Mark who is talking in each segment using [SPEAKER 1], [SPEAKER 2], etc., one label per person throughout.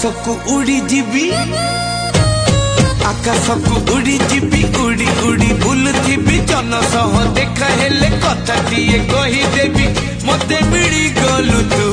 [SPEAKER 1] को उड़ी जीवी आकाश को उड़ी जीवी उड़ी उड़ी बुलुथिबी जन सह देखा हेले कथा टीए कही देबी मते मिली गलु तू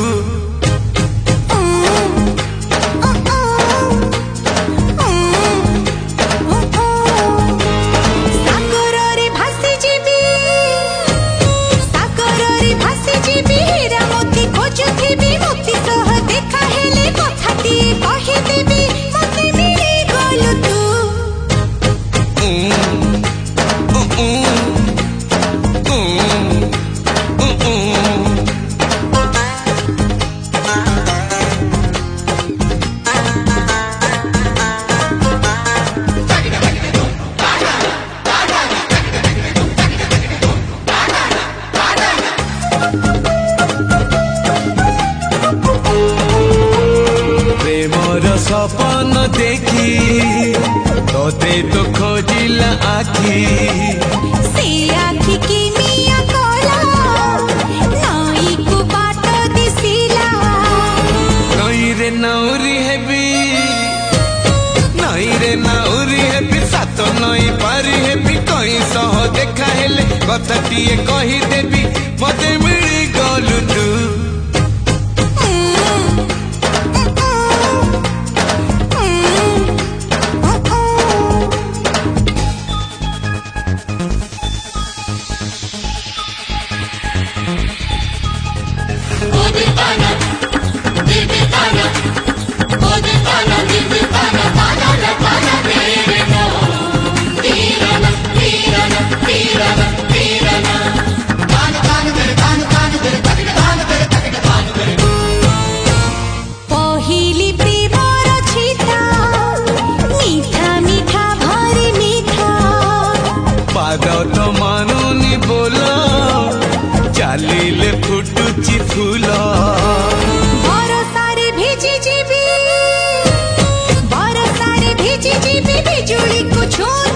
[SPEAKER 1] सपन देखी तोते तो खोजिला आखी
[SPEAKER 2] से आखी की मिया कोला नई को बाट दिसिला
[SPEAKER 1] नई रे नौरी हेबी सात नई पारी हेबी कहीं सह देखा हेले कथा टीए कही देबी मते मिली गलु तू तो मानुनी बोला चालीले फुटुची फूल
[SPEAKER 2] बरसारे भिजी जीवी बिजुली को छू